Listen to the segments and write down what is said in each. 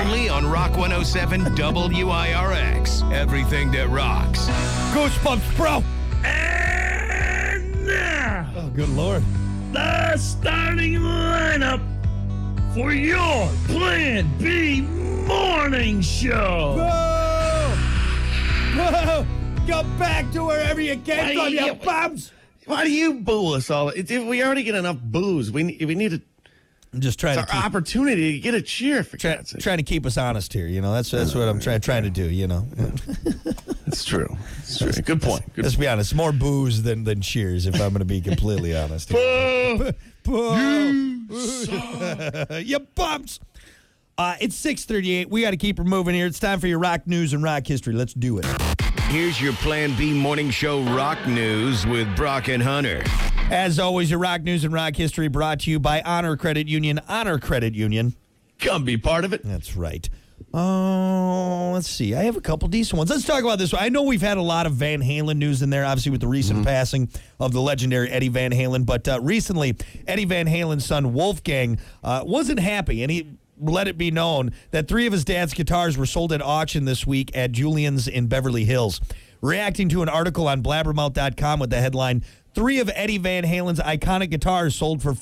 only on Rock 107 WIRX. Everything that rocks. Goosebumps, bro. And now, Oh, good Lord. the starting lineup for your Plan B morning show. Whoa! Go back to wherever you came from, you bums! Why do you boo us all? We already get enough boos. We need to. I'm just trying It's our opportunity to get a cheer for God's sake. trying to keep us honest here. You know, that's what I'm trying to do. You know, It's true. It's true. Good point. let's be honest. More boos than cheers. If I'm going to be completely honest. Boo! You bumps. It's 6:38. We got to keep her moving here. It's time for your rock news and rock history. Let's do it. Here's your Plan B morning show rock news with Brock and Hunter. As always, your rock news and rock history brought to you by Honor Credit Union. Honor Credit Union. Come be part of it. That's right. Oh, let's see. I have a couple decent ones. Let's talk about this one. I know we've had a lot of Van Halen news in there, obviously with the recent passing of the legendary Eddie Van Halen. But recently, Eddie Van Halen's son, Wolfgang, wasn't happy, and he let it be known that 3 of his dad's guitars were sold at auction this week at Julian's in Beverly Hills. Reacting to an article on blabbermouth.com with the headline, 3 of Eddie Van Halen's iconic guitars sold for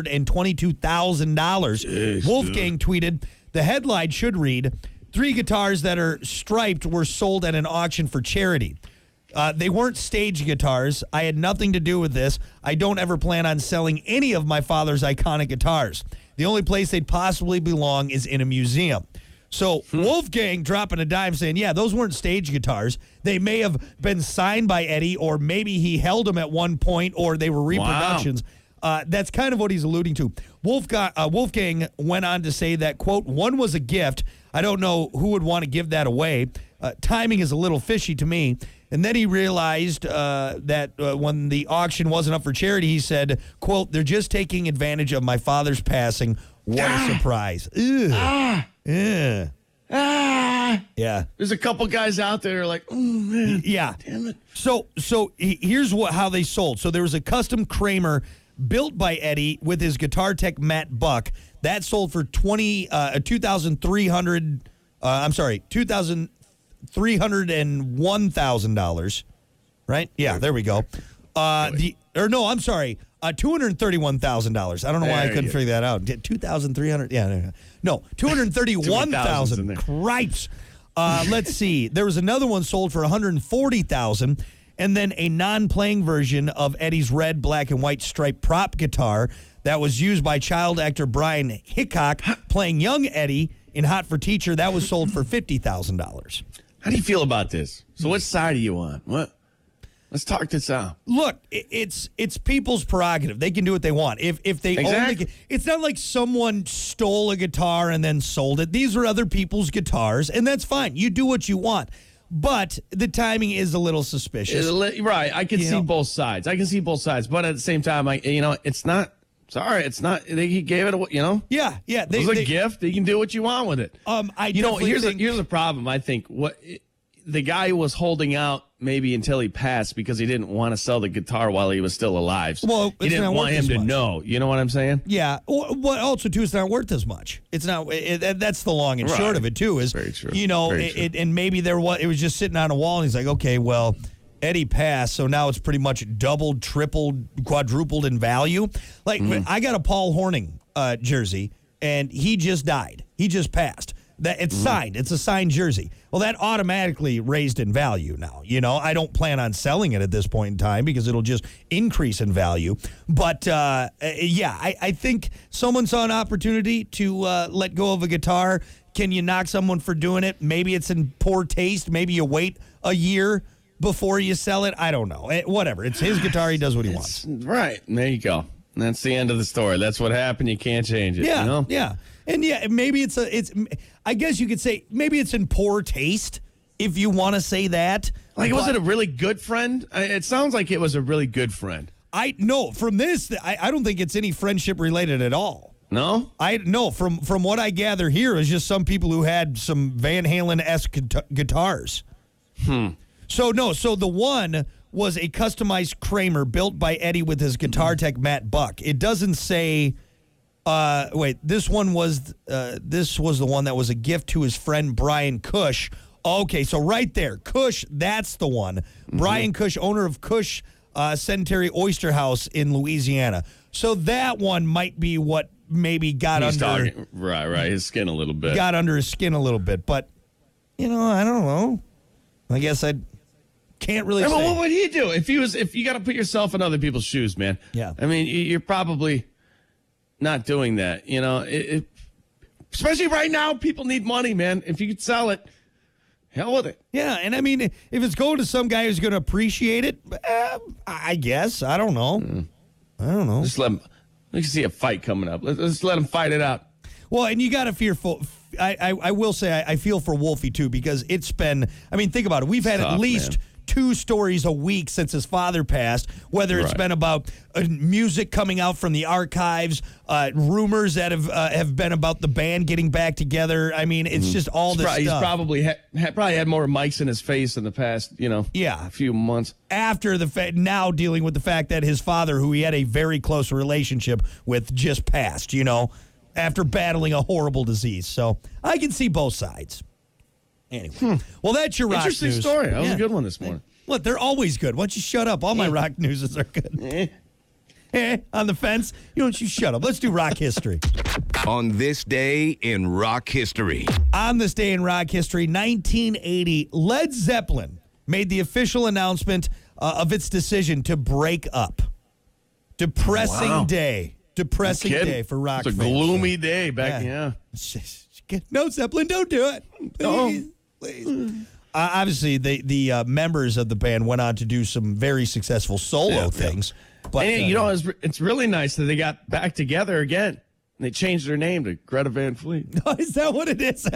$422,000. Wolfgang tweeted, the headline should read, 3 guitars that are striped were sold at an auction for charity. They weren't stage guitars. I had nothing to do with this. I don't ever plan on selling any of my father's iconic guitars. The only place they'd possibly belong is in a museum. So Wolfgang dropping a dime saying, yeah, those weren't stage guitars. They may have been signed by Eddie, or maybe he held them at one point, or they were reproductions. That's kind of what he's alluding to. Wolfgang went on to say that, quote, one was a gift. I don't know who would want to give that away. Timing is a little fishy to me. And then he realized that when the auction wasn't up for charity, he said, quote, they're just taking advantage of my father's passing. What a surprise. Yeah. Yeah. There's a couple guys out there like, oh, man. Yeah. Damn it. So here's how they sold. So there was a custom Kramer built by Eddie with his guitar tech Matt Buck. That sold for $231,000, right? Yeah, there we go. $231,000. I don't know why I couldn't figure that out. 2,300. Yeah, no, 231,000. Cripes. Let's see. There was another one sold for $140,000, and then a non-playing version of Eddie's red, black, and white striped prop guitar that was used by child actor Brian Hickok playing young Eddie in Hot for Teacher. That was sold for $50,000. How do you feel about this? So what side are you on? What? Let's talk this out. Look, it's people's prerogative. They can do what they want. If they Exactly. it's not like someone stole a guitar and then sold it. These are other people's guitars, and that's fine. You do what you want. But the timing is a little suspicious. Right. I can see both sides. But at the same time, it's not. Sorry, it's not. He gave it. Yeah. It was a gift. You can do what you want with it. Here's a problem. I think the guy was holding out maybe until he passed because he didn't want to sell the guitar while he was still alive. Well, he didn't want him to know. You know what I'm saying? Yeah. Well, also too, it's not worth as much. It's not. That's the long and short of it too. Is very true. And maybe it was just sitting on a wall, and he's like, okay, well, Eddie passed, so now it's pretty much doubled, tripled, quadrupled in value. Like, I got a Paul Horning jersey, and he just died. He just passed. It's signed. It's a signed jersey. Well, that automatically raised in value now. I don't plan on selling it at this point in time because it'll just increase in value. But, I think someone saw an opportunity to let go of a guitar. Can you knock someone for doing it? Maybe it's in poor taste. Maybe you wait a year before you sell it. I don't know. Whatever. It's his guitar. He does what he wants. Right. There you go. That's the end of the story. That's what happened. You can't change it. Yeah. Yeah. And maybe I guess you could say maybe it's in poor taste if you want to say that. Was it a really good friend? It sounds like it was a really good friend. From this, I don't think it's any friendship related at all. No? From what I gather here is just some people who had some Van Halen-esque guitars. So the one was a customized Kramer built by Eddie with his guitar tech Matt Buck. It doesn't say Wait, this was the one that was a gift to his friend Brian Cush. Okay, so right there, Cush, that's the one. Mm-hmm. Brian Cush, owner of Cush Sedentary Oyster House in Louisiana. So that one might be what maybe got right, his skin a little bit. Got under his skin a little bit, but I don't know. I guess I can't really say. What would he do if you got to put yourself in other people's shoes, man? Yeah. I mean, you're probably not doing that, especially right now, people need money, man. If you could sell it, hell with it. Yeah, and I mean, if it's going to some guy who's going to appreciate it, I guess. I don't know. I don't know. Just let him. We can see a fight coming up. Let's let him fight it out. Well, and you got to fearful. I will say I feel for Wolfie too, because it's been. I mean, think about it. We've had at least 2 stories a week since his father passed, whether it's been about music coming out from the archives, rumors that have been about the band getting back together. I mean, it's just all this stuff. He's probably had more mics in his face in the past, few months. After the now dealing with the fact that his father, who he had a very close relationship with, just passed, after battling a horrible disease. So I can see both sides. Anyway, well, that's your rock news. Interesting story. That was a good one this morning. Look, they're always good. Why don't you shut up? All my rock newses are good. On the fence? You don't you shut up. Let's do rock history. On this day in rock history. On this day in rock history, 1980, Led Zeppelin made the official announcement of its decision to break up. Depressing day. Depressing day for rock fans. It's a gloomy day back, No, Zeppelin, don't do it. Please. Obviously, the members of the band went on to do some very successful solo things. But it's really nice that they got back together again. They changed their name to Greta Van Fleet. Oh, is that what it is?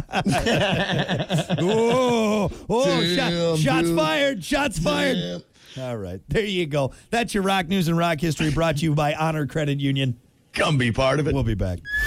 Shots fired. Shots fired. Damn. All right. There you go. That's your rock news and rock history, brought to you by Honor Credit Union. Come be part of it. We'll be back.